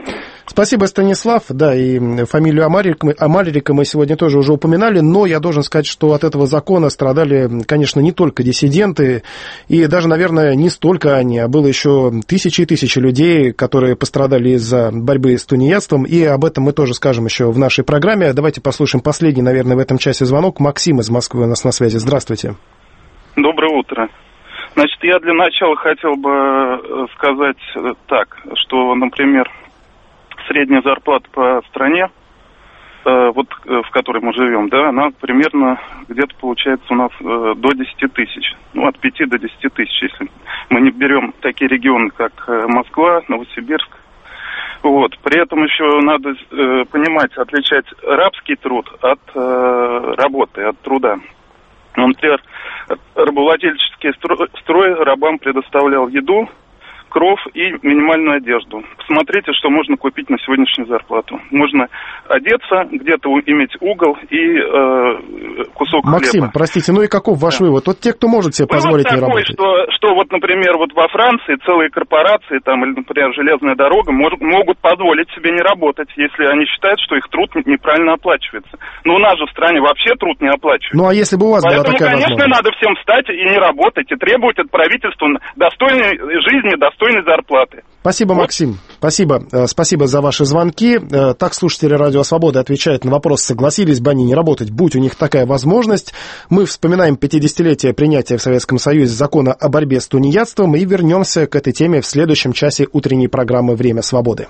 [SPEAKER 1] Спасибо, Станислав. Да, и фамилию Амалерика мы сегодня тоже уже упоминали, но я должен сказать, что от этого закона страдали, конечно, не только диссиденты, и даже, наверное, не столько они, а было еще тысячи и тысячи людей, которые пострадали из-за борьбы с тунеядством, и об этом мы тоже скажем еще в нашей программе. Давайте послушаем последний, наверное, в этом часе звонок. Максим из Москвы у нас на связи. Здравствуйте.
[SPEAKER 7] Доброе утро. Значит, я для начала хотел бы сказать так, что, например, средняя зарплата по стране, вот в которой мы живем, да, она примерно где-то получается у нас до 10 тысяч. Ну, от 5 до 10 тысяч, если мы не берем такие регионы, как Москва, Новосибирск. Вот. При этом еще надо понимать, отличать рабский труд от работы, от труда. Например, рабовладельческий строй рабам предоставлял еду, кров и минимальную одежду. Посмотрите, что можно купить на сегодняшнюю зарплату. Можно одеться, где-то иметь угол и кусок
[SPEAKER 1] Максим,
[SPEAKER 7] хлеба.
[SPEAKER 1] простите, ну и каков ваш вывод? Вот те, кто может себе позволить не работать.
[SPEAKER 7] Что вот, например, вот во Франции целые корпорации, там, или, например, железная дорога, могут позволить себе не работать, если они считают, что их труд неправильно оплачивается. Но у нас же в стране вообще труд не оплачивается.
[SPEAKER 1] Ну а если бы у вас была такая возможность?
[SPEAKER 7] Поэтому, конечно, надо всем встать и не работать, и требовать от правительства достойной жизни, достойной зарплаты.
[SPEAKER 1] Спасибо, Максим. Спасибо. Спасибо за ваши звонки. Так слушатели Радио Свобода отвечают на вопрос, согласились бы они не работать, будь у них такая возможность. Мы вспоминаем 50-летие принятия в Советском Союзе закона о борьбе с тунеядством и вернемся к этой теме в следующем часе утренней программы «Время свободы».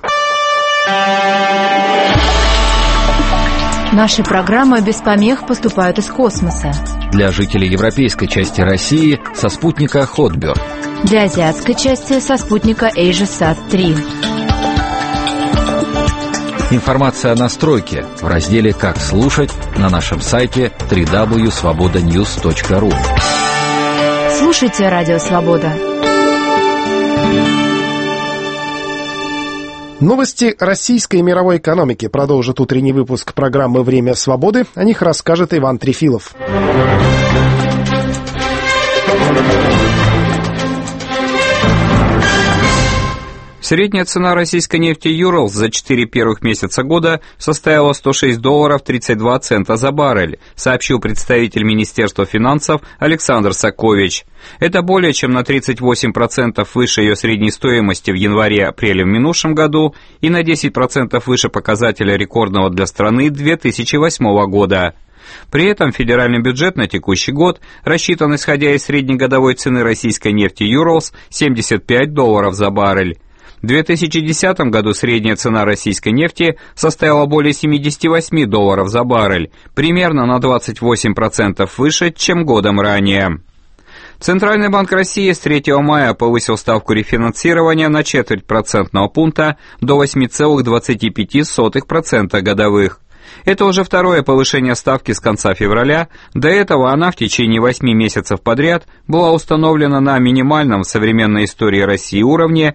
[SPEAKER 9] Наши программы без помех поступают из космоса.
[SPEAKER 10] Для жителей европейской части России со спутника Hotbird.
[SPEAKER 9] Для азиатской части со спутника AsiaSat-3.
[SPEAKER 10] Информация о настройке в разделе «Как слушать» на нашем сайте www.svobodanews.ru.
[SPEAKER 9] Слушайте Радио Свобода.
[SPEAKER 1] Новости российской и мировой экономики продолжит утренний выпуск программы «Время свободы». О них расскажет Иван Трефилов.
[SPEAKER 24] Средняя цена российской нефти «Юралс» за 4 первых месяца года составила $106.32 за баррель, сообщил представитель Министерства финансов Александр Сакович. Это более чем на 38% выше ее средней стоимости в январе-апреле в минувшем году и на 10% выше показателя рекордного для страны 2008 года. При этом федеральный бюджет на текущий год рассчитан, исходя из среднегодовой цены российской нефти «Юралс», $75 за баррель. В 2010 году средняя цена российской нефти составила более $78 за баррель, примерно на 28% выше, чем годом ранее. Центральный банк России с 3 мая повысил ставку рефинансирования на четверть процентного пункта до 8,25% годовых. Это уже второе повышение ставки с конца февраля. До этого она в течение 8 месяцев подряд была установлена на минимальном в современной истории России уровне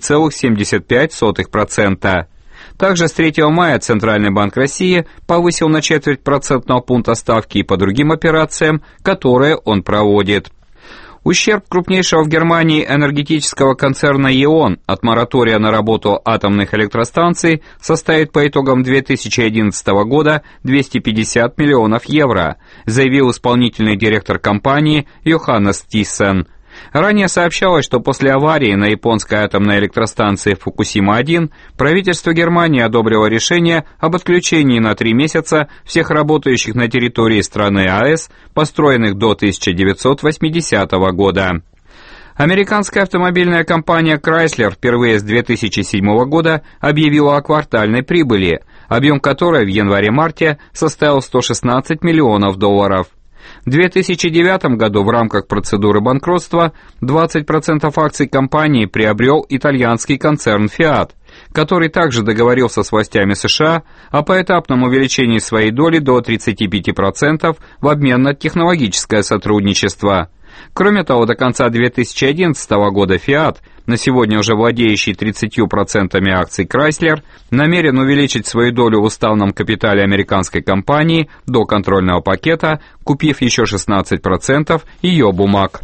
[SPEAKER 24] 7,75%. Также с 3 мая Центральный банк России повысил на четверть процентного пункта ставки и по другим операциям, которые он проводит. Ущерб крупнейшего в Германии энергетического концерна «Е.ОН» от моратория на работу атомных электростанций составит по итогам 2011 года 250 миллионов евро, заявил исполнительный директор компании Йоханнес Тиссен. Ранее сообщалось, что после аварии на японской атомной электростанции Фукусима-1 правительство Германии одобрило решение об отключении на 3 месяца всех работающих на территории страны АЭС, построенных до 1980 года. Американская автомобильная компания Chrysler впервые с 2007 года объявила о квартальной прибыли, объем которой в январе-марте составил $116 миллионов. В 2009 году в рамках процедуры банкротства 20% акций компании приобрел итальянский концерн Fiat, который также договорился с властями США о поэтапном увеличении своей доли до 35% в обмен на технологическое сотрудничество. Кроме того, до конца 2011 года Fiat, на сегодня уже владеющий 30% акций Chrysler, намерен увеличить свою долю в уставном капитале американской компании до контрольного пакета, купив еще 16% ее бумаг.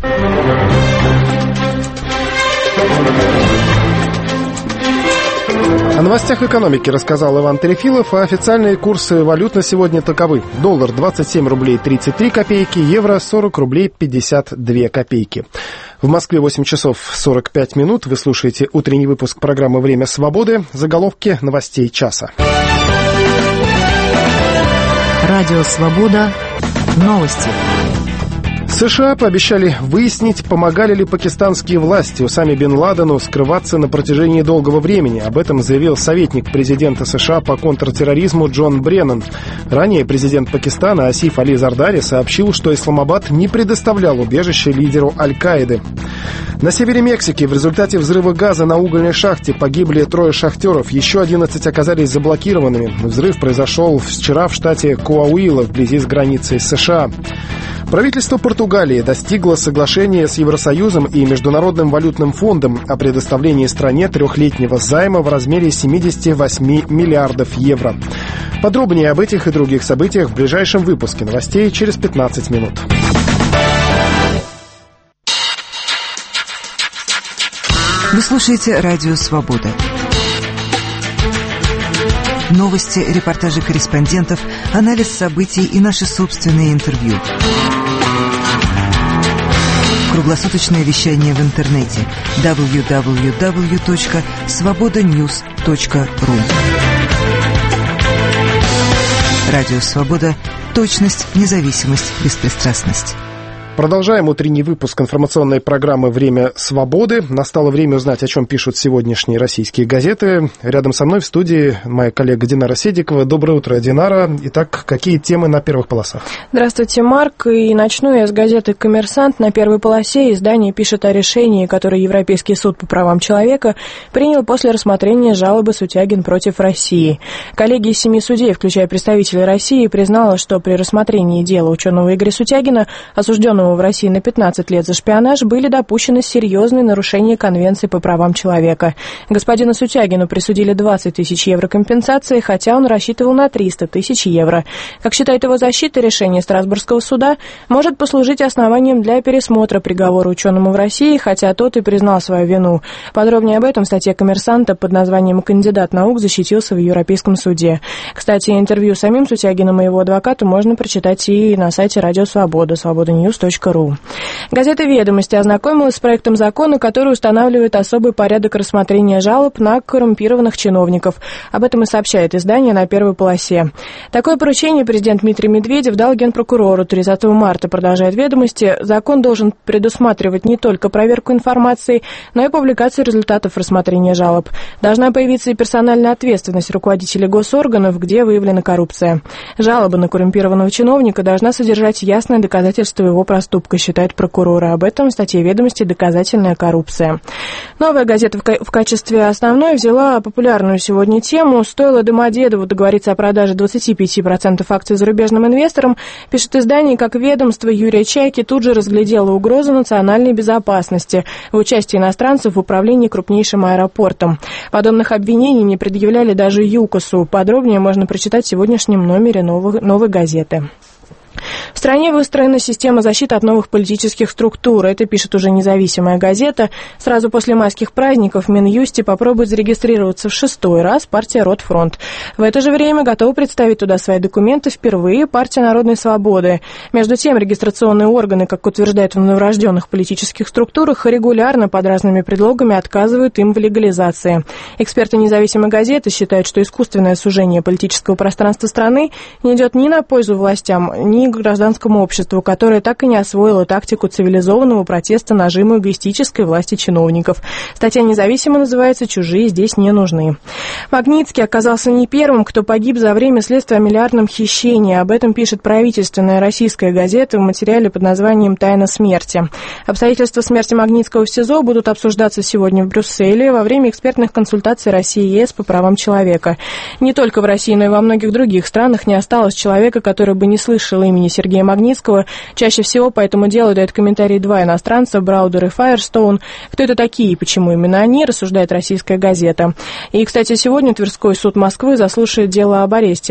[SPEAKER 1] О новостях экономики рассказал Иван Перефилов, а официальные курсы валют на сегодня таковы. Доллар 27 рублей 33 копейки, евро 40 рублей 52 копейки. В Москве 8 часов 45 минут. Вы слушаете утренний выпуск программы «Время свободы». Заголовки новостей часа.
[SPEAKER 9] Радио «Свобода». Новости.
[SPEAKER 1] США пообещали выяснить, помогали ли пакистанские власти Усаме бен Ладену скрываться на протяжении долгого времени. Об этом заявил советник президента США по контртерроризму Джон Бреннан. Ранее президент Пакистана Асиф Али Зардари сообщил, что Исламабад не предоставлял убежище лидеру Аль-Каиды. На севере Мексики в результате взрыва газа на угольной шахте погибли 3 шахтеров, еще 11 оказались заблокированными. Взрыв произошел вчера в штате Коауила, вблизи с границей с США. Правительство Португалии достигло соглашения с Евросоюзом и Международным валютным фондом о предоставлении стране 3-летнего займа в размере 78 миллиардов евро. Подробнее об этих и других событиях в ближайшем выпуске новостей через 15 минут.
[SPEAKER 11] Вы слушаете «Радио Свобода». Новости, репортажи корреспондентов, анализ событий и наши собственные интервью. Круглосуточное вещание в интернете www.svobodanews.ru. Радио «Свобода». Точность, независимость, беспристрастность.
[SPEAKER 1] Продолжаем утренний выпуск информационной программы «Время свободы». Настало время узнать, о чем пишут сегодняшние российские газеты. Рядом со мной в студии моя коллега Динара Седикова. Доброе утро, Динара. Итак, какие темы на первых полосах?
[SPEAKER 14] Здравствуйте, Марк. И начну я с газеты «Коммерсант». На первой полосе издание пишет о решении, которое Европейский суд по правам человека принял после рассмотрения жалобы Сутягин против России. Коллегия из 7 судей, включая представителей России, признала, что при рассмотрении дела ученого Игоря Сутягина, осужденного в России на 15 лет за шпионаж, были допущены серьезные нарушения Конвенции по правам человека. Господину Сутягину присудили 20 тысяч евро компенсации, хотя он рассчитывал на 300 тысяч евро. Как считает его защита, решение Страсбургского суда может послужить основанием для пересмотра приговора ученому в России, хотя тот и признал свою вину. Подробнее об этом в статье «Коммерсанта» под названием «Кандидат наук защитился в Европейском суде». Кстати, интервью с самим Сутягиным и его адвокату можно прочитать и на сайте Радио Свобода, svobodanews.ru. Газета «Ведомости» ознакомилась с проектом закона, который устанавливает особый порядок рассмотрения жалоб на коррумпированных чиновников. Об этом и сообщает издание на первой полосе. Такое поручение президент Дмитрий Медведев дал генпрокурору 30 марта, продолжает «Ведомости». Закон должен предусматривать не только проверку информации, но и публикацию результатов рассмотрения жалоб. Должна появиться и персональная ответственность руководителей госорганов, где выявлена коррупция. Жалоба на коррумпированного чиновника должна содержать ясное доказательство его проступка, считает прокурора. Об этом в статье «Ведомости» «Доказательная коррупция». Новая газета в качестве основной взяла популярную сегодня тему. Стоило Домодедову договориться о продаже 25% акций зарубежным инвесторам, пишет издание, как ведомство Юрия Чайки тут же разглядело угрозу национальной безопасности в участии иностранцев в управлении крупнейшим аэропортом. Подобных обвинений не предъявляли даже ЮКОСу. Подробнее можно прочитать в сегодняшнем номере новой газеты. В стране выстроена система защиты от новых политических структур. Это пишет уже независимая газета. Сразу после майских праздников в Минюсте попробует зарегистрироваться в 6-й раз партия Ротфронт. В это же время готова представить туда свои документы впервые партия Народной свободы. Между тем, регистрационные органы, как утверждают в новорожденных политических структурах, регулярно под разными предлогами отказывают им в легализации. Эксперты независимой газеты считают, что искусственное сужение политического пространства страны не идет ни на пользу властям, ни гражданскому обществу, которое так и не освоило тактику цивилизованного протеста нажиму эгоистической власти чиновников. Статья независимо называется «Чужие здесь не нужны». Магнитский оказался не первым, кто погиб за время следствия о миллиардном хищении. Об этом пишет правительственная российская газета в материале под названием «Тайна смерти». Обстоятельства смерти Магнитского в СИЗО будут обсуждаться сегодня в Брюсселе во время экспертных консультаций России и ЕС по правам человека. Не только в России, но и во многих других странах не осталось человека, который бы не слышал имени Сергея Магнитского. Чаще всего по этому делу дают комментарии 2 иностранца, Браудер и Файерстоун. Кто это такие и почему именно они, рассуждает российская газета. И, кстати, сегодня Тверской суд Москвы заслушает дело об аресте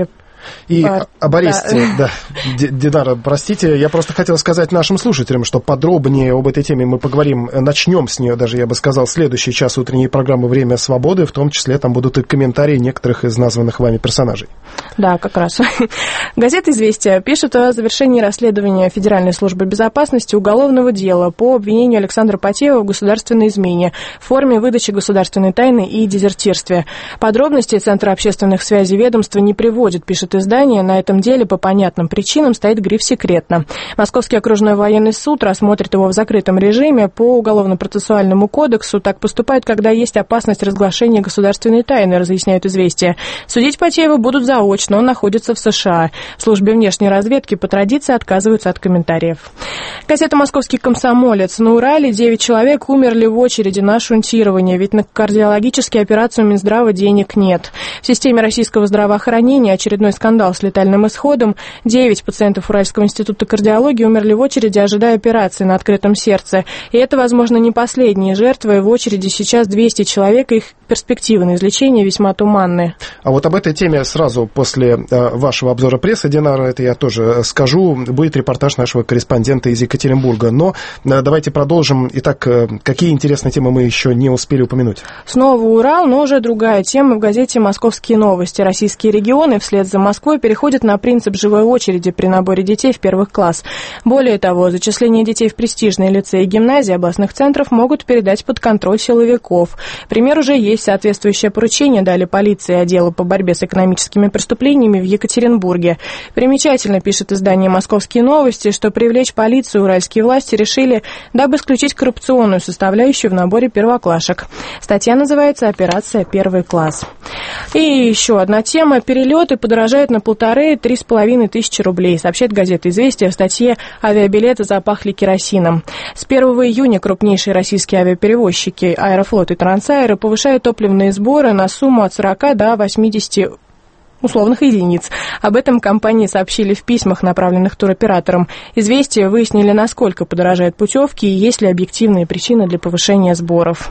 [SPEAKER 1] И об аресте, да. Динара, простите, я просто хотел сказать нашим слушателям, что подробнее об этой теме мы поговорим, начнем с нее, даже я бы сказал, следующий час утренней программы «Время свободы», в том числе там будут и комментарии некоторых из названных вами персонажей.
[SPEAKER 14] Да, как раз. Газета «Известия» пишет о завершении расследования Федеральной службы безопасности уголовного дела по обвинению Александра Потеева в государственной измене в форме выдачи государственной тайны и дезертирстве. Подробности Центра общественных связей ведомства не приводит, пишет издание. На этом деле по понятным причинам стоит гриф «секретно». Московский окружной военный суд рассмотрит его в закрытом режиме. По Уголовно-процессуальному кодексу так поступают, когда есть опасность разглашения государственной тайны, разъясняют «Известия». Судить Потеева будут заочно, он находится в США. В службе внешней разведки по традиции отказываются от комментариев. Газета «Московский комсомолец». На Урале 9 человек умерли в очереди на шунтирование, ведь на кардиологические операции у Минздрава денег нет. В системе российского здравоохранения очередной скандал с летальным исходом. 9 пациентов Уральского института кардиологии умерли в очереди, ожидая операции на открытом сердце. И это, возможно, не последние жертвы. В очереди сейчас 200 человек, и их перспективы на излечение весьма туманные.
[SPEAKER 1] А вот об этой теме сразу после вашего обзора прессы, Динара, это я тоже скажу, будет репортаж нашего корреспондента из Екатеринбурга. Но давайте продолжим. Итак, какие интересные темы мы еще не успели упомянуть?
[SPEAKER 14] Снова Урал, но уже другая тема в газете «Московские новости». Российские регионы вслед за Москвой переходят на принцип живой очереди при наборе детей в первых класс. Более того, зачисление детей в престижные лицеи и гимназии областных центров могут передать под контроль силовиков. Пример уже есть. Соответствующее поручение дали полиции и отделу по борьбе с экономическими преступлениями в Екатеринбурге. Примечательно, пишет издание «Московские новости», что привлечь полицию уральские власти решили, дабы исключить коррупционную составляющую в наборе первоклашек. Статья называется «Операция «Первый класс». И еще одна тема. Перелеты подорожают на 1,5–3,5 тысячи рублей, сообщает газета «Известия» в статье «Авиабилеты запахли керосином». С 1 июня крупнейшие российские авиаперевозчики «Аэрофлот» и «Трансаэро» повышают топливные сборы на сумму от 40 до 80 условных единиц. Об этом компании сообщили в письмах, направленных туроператорам. «Известия» выяснили, насколько подорожают путевки и есть ли объективные причины для повышения сборов.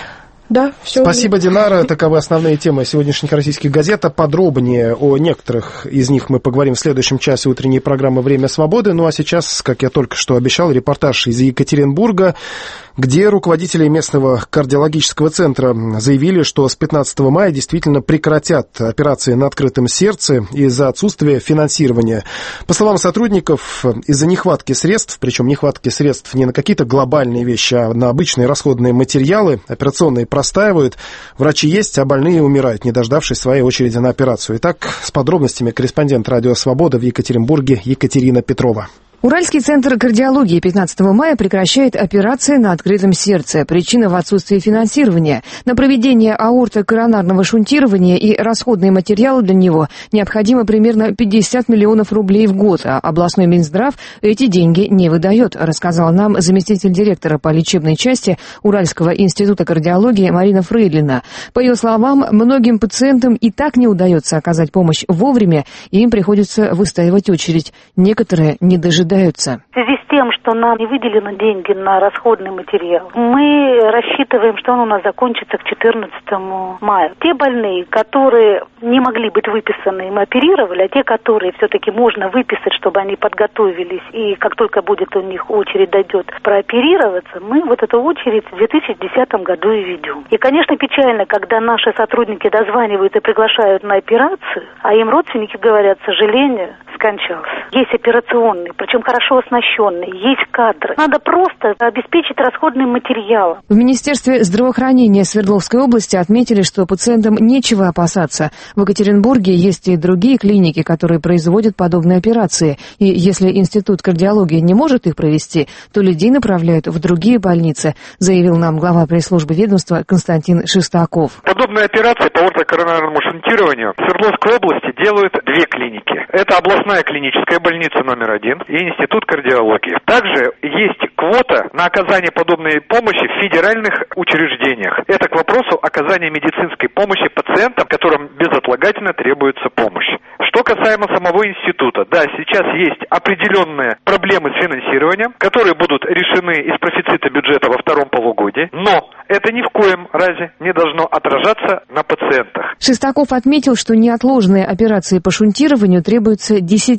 [SPEAKER 14] Да, все.
[SPEAKER 1] Спасибо, Динара. Таковы основные темы сегодняшних российских газет. Подробнее о некоторых из них мы поговорим в следующем часе утренней программы «Время свободы». Ну а сейчас, как я только что обещал, репортаж из Екатеринбурга, где руководители местного кардиологического центра заявили, что с 15 мая действительно прекратят операции на открытом сердце из-за отсутствия финансирования. По словам сотрудников, из-за нехватки средств, причем нехватки средств не на какие-то глобальные вещи, а на обычные расходные материалы, операционные простаивают, врачи есть, а больные умирают, не дождавшись своей очереди на операцию. Итак, с подробностями корреспондент «Радио Свобода» в Екатеринбурге Екатерина Петрова.
[SPEAKER 13] Уральский центр кардиологии 15 мая прекращает операции на открытом сердце. Причина в отсутствии финансирования. На проведение аортокоронарного шунтирования и расходные материалы для него необходимо примерно 50 миллионов рублей в год, а областной Минздрав эти деньги не выдает, рассказала нам заместитель директора по лечебной части Уральского института кардиологии Марина Фрейдлина. По ее словам, многим пациентам и так не удается оказать помощь вовремя, и им приходится выстаивать очередь. Некоторые не дожидаются.
[SPEAKER 15] В связи с тем, что нам не выделены деньги на расходный материал, мы рассчитываем, что он у нас закончится к 14 мая. Те больные, которые не могли быть выписаны, мы оперировали, а те, которые все-таки можно выписать, чтобы они подготовились, и как только будет у них очередь дойдет прооперироваться, мы вот эту очередь в 2010 году и ведем. И, конечно, печально, когда наши сотрудники дозванивают и приглашают на операцию, а им родственники говорят, к сожалению, скончался. Есть операционные, причем хорошо оснащенные, есть кадры. Надо просто обеспечить расходным материалом.
[SPEAKER 13] В Министерстве здравоохранения Свердловской области отметили, что пациентам нечего опасаться. В Екатеринбурге есть и другие клиники, которые производят подобные операции. И если Институт кардиологии не может их провести, то людей направляют в другие больницы, заявил нам глава пресс-службы ведомства Константин Шестаков.
[SPEAKER 16] Подобные операции по аортокоронарному шунтированию в Свердловской области делают две клиники. Это областная клиническая больница номер 1 и Институт кардиологии. Также есть квота на оказание подобной помощи в федеральных учреждениях. Это к вопросу оказания медицинской помощи пациентам, которым безотлагательно требуется помощь. Что касаемо самого института, да, сейчас есть определенные проблемы с финансированием, которые будут решены из профицита бюджета во втором полугодии, но это ни в коем разе не должно отражаться на пациентах.
[SPEAKER 13] Шестаков отметил, что неотложные операции по шунтированию требуются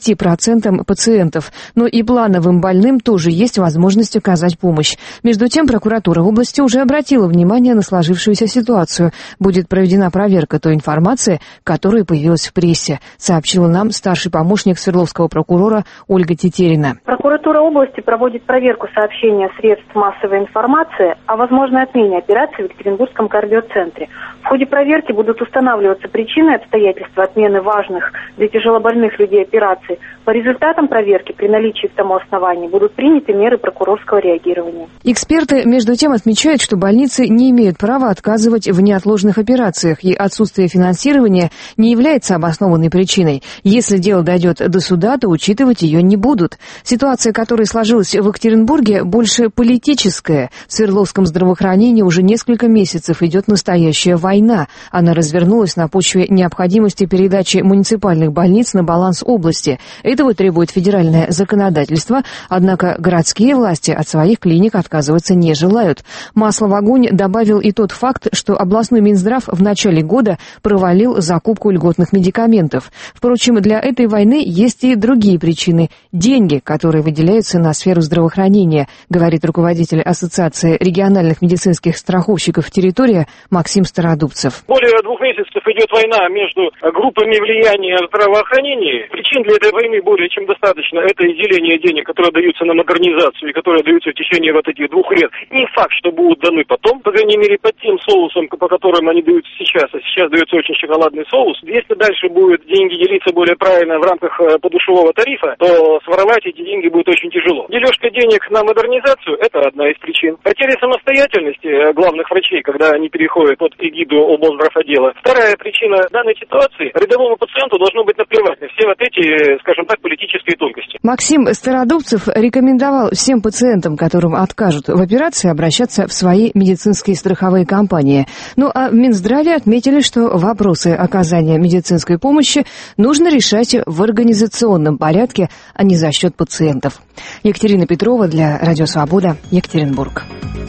[SPEAKER 13] 10% пациентов, но и плановым больным тоже есть возможность оказать помощь. Между тем, прокуратура области уже обратила внимание на сложившуюся ситуацию. Будет проведена проверка той информации, которая появилась в прессе, сообщила нам старший помощник Свердловского прокурора Ольга Тетерина.
[SPEAKER 17] Прокуратура области проводит проверку сообщения средств массовой информации о возможной отмене операции в Екатеринбургском кардиоцентре. В ходе проверки будут устанавливаться причины и обстоятельства отмены важных для тяжелобольных людей операций. По результатам проверки при наличии к тому основания будут приняты меры прокурорского реагирования.
[SPEAKER 13] Эксперты, между тем, отмечают, что больницы не имеют права отказывать в неотложных операциях, и отсутствие финансирования не является обоснованной причиной. Если дело дойдет до суда, то учитывать ее не будут. Ситуация, которая сложилась в Екатеринбурге, больше политическая. В Свердловском здравоохранении уже несколько месяцев идет настоящая война. Она развернулась на почве необходимости передачи муниципальных больниц на баланс области. Этого требует федеральное законодательство, однако городские власти от своих клиник отказываться не желают. Масло в огонь добавил и тот факт, что областной Минздрав в начале года провалил закупку льготных медикаментов. Впрочем, для этой войны есть и другие причины – деньги, которые выделяются на сферу здравоохранения, говорит руководитель Ассоциации региональных медицинских страховщиков «Территория» Максим Стародубцев.
[SPEAKER 18] Более 2 месяцев идет война между группами влияния в здравоохранении. Причин для этой войны более чем достаточно. Это изделение денег, которые даются на модернизацию и которые даются в течение вот этих 2 лет. Не факт, что будут даны потом, по крайней мере, под тем соусом, по которым они даются сейчас. А сейчас дается очень шоколадный соус. Если дальше будут деньги делиться более правильно в рамках подушевого тарифа, то своровать эти деньги будет очень тяжело. Дележка денег на модернизацию – это одна из причин. Потеря самостоятельности главных врачей, когда они переходят под эгиду облздравотдела. Вторая причина данной ситуации – рядовому пациенту должно быть наплевать на все вот эти, скажем так, политические тонкости.
[SPEAKER 13] Максим Стародубцев рекомендовал всем пациентам, которым откажут в операции, обращаться в свои медицинские страховые компании. Ну а в Минздраве отметили, что вопросы оказания медицинской помощи нужно решать в организационном порядке, а не за счет пациентов. Екатерина Петрова для Радио Свобода, Екатеринбург.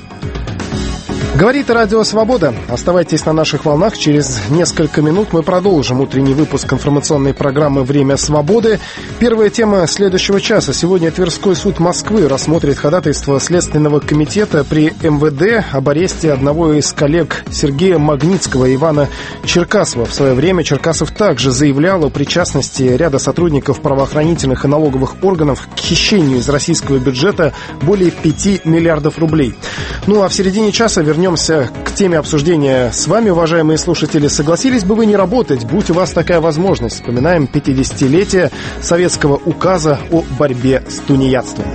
[SPEAKER 1] Говорит Радио Свобода. Оставайтесь на наших волнах. Через несколько минут мы продолжим утренний выпуск информационной программы «Время свободы». Первая тема следующего часа. Сегодня Тверской суд Москвы рассмотрит ходатайство Следственного комитета при МВД об аресте одного из коллег Сергея Магнитского и Ивана Черкасова. В свое время Черкасов также заявлял о причастности ряда сотрудников правоохранительных и налоговых органов к хищению из российского бюджета более 5 миллиардов рублей. Ну а в середине часа вернемся к теме обсуждения с вами, уважаемые слушатели. Согласились бы вы не работать, будь у вас такая возможность? Вспоминаем 50-летие советского указа о борьбе с тунеядством.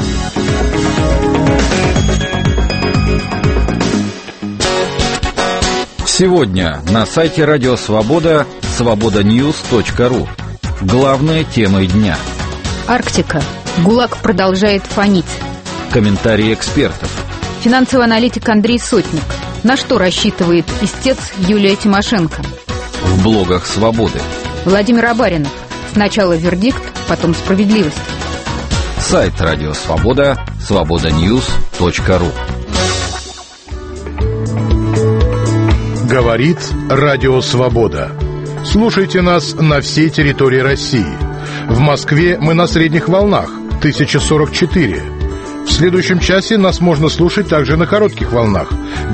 [SPEAKER 10] Сегодня на сайте Радио Свобода свободаnews.ru. Главные темы дня.
[SPEAKER 9] Арктика. ГУЛАГ продолжает фонить.
[SPEAKER 10] Комментарии экспертов.
[SPEAKER 9] Финансовый аналитик Андрей Сотник. На что рассчитывает истец Юлия Тимошенко?
[SPEAKER 10] В блогах «Свободы».
[SPEAKER 9] Владимир Абаринов. Сначала вердикт, потом справедливость.
[SPEAKER 10] Сайт Радио Свобода свободаnews.ru.
[SPEAKER 19] Говорит Радио Свобода. Слушайте нас на всей территории России. В Москве мы на средних волнах 1044. В следующем часе нас можно слушать также на коротких волнах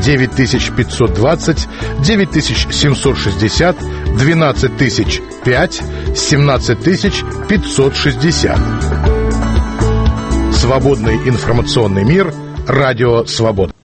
[SPEAKER 19] 9520, 9760, 12005, 17560. Свободный информационный мир. Радио Свобода.